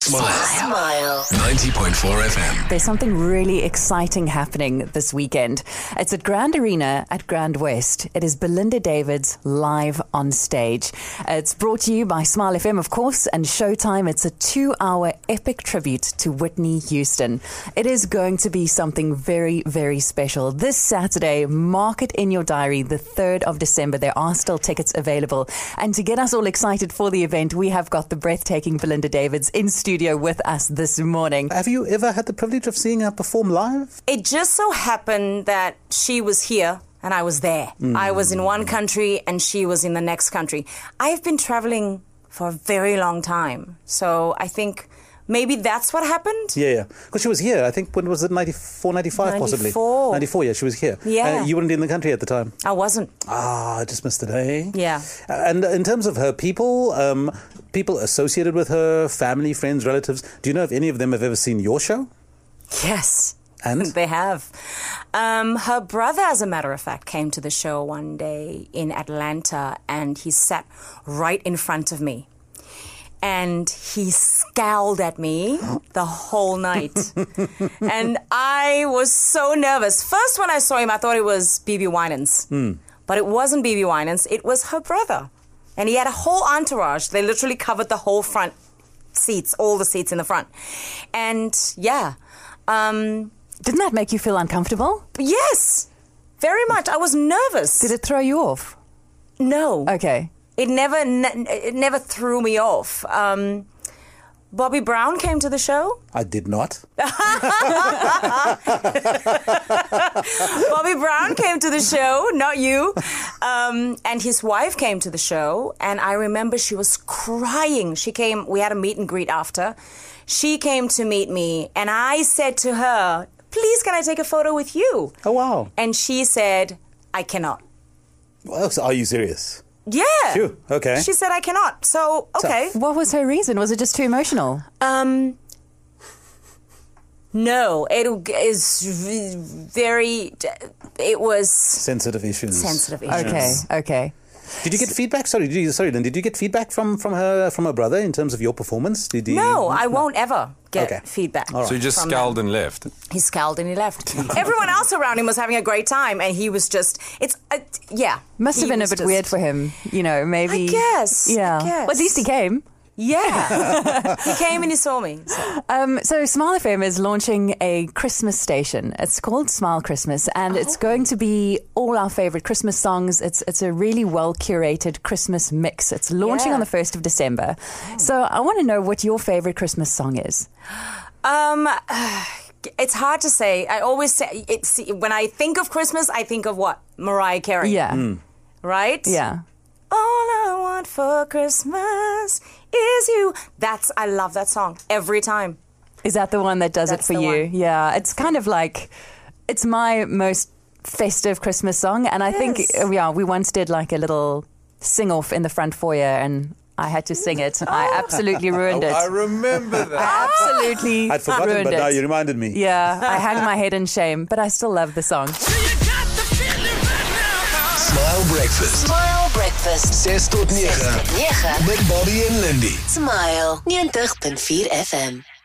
Smile. 90.4 FM. There's something really exciting happening this weekend. It's at Grand Arena at Grand West. It is Belinda Davids live on stage. It's brought to you by Smile FM, of course, and Showtime. It's a 2-hour epic tribute to Whitney Houston. It is going to be something very, very special. This Saturday, mark it in your diary, the 3rd of December. There are still tickets available. And to get us all excited for the event, we have got the breathtaking Belinda Davids in studio with us this morning. Have you ever had the privilege of seeing her perform live? It just so happened that she was here and I was there. I was in one country and she was in the next country. I've been traveling for a very long time. So I think maybe that's what happened. Yeah. Because she was here, I think, when was it, 94, 95 possibly? 94, yeah, she was here. Yeah. You weren't in the country at the time? I wasn't. I just missed it, eh? Yeah. And in terms of her people associated with her, family, friends, relatives, do you know if any of them have ever seen your show? Yes. And? They have. Her brother, as a matter of fact, came to the show one day in Atlanta and he sat right in front of me. And he scowled at me the whole night. And I was so nervous. First, when I saw him, I thought it was BB Winans. But it wasn't BB Winans. It was her brother. And he had a whole entourage. They literally covered the whole front seats, all the seats in the front. And, yeah. Didn't that make you feel uncomfortable? Yes, very much. I was nervous. Did it throw you off? No. Okay. It never threw me off. Bobby Brown came to the show. I did not. Bobby Brown came to the show, not you. And his wife came to the show. And I remember she was crying. She came, we had a meet and greet after. She came to meet me. And I said to her, please, can I take a photo with you? Oh, wow. And she said, I cannot. Well, so are you serious? Yeah. Phew, okay. She said I cannot. So, okay. What was her reason? Was it just too emotional? No, it was sensitive issues. Okay. Did you get feedback? Sorry, Lynn. Did you get feedback from her brother in terms of your performance? No, I won't ever get feedback. So you just scowled and left? He scowled and he left. Everyone else around him was having a great time, and he was just, Must have been a bit weird for him, maybe. I guess. Yeah. I guess. Well, at least he came. Yeah. He came and he saw me. So Smile FM is launching a Christmas station. It's called Smile Christmas, and it's going to be all our favorite Christmas songs. It's a really well-curated Christmas mix. It's launching on the 1st of December. So I want to know what your favorite Christmas song is. It's hard to say. I always say, when I think of Christmas, I think of what? Mariah Carey. Yeah. Right? Yeah. All I want for Christmas is you. I love that song every time. Is that the one that does it for you? One. Yeah. It's kind of like, it's my most festive Christmas song. And I think, we once did like a little sing-off in the front foyer and I had to sing it. I absolutely ruined it. I remember that. I absolutely I'd forgotten, ruined but now it. you reminded me. Yeah, I hang my head in shame, but I still love the song. Smile Breakfast. Smile Breakfast. 6 tot 9. Met Met Bobby en Lindy. Smile 90.4 FM.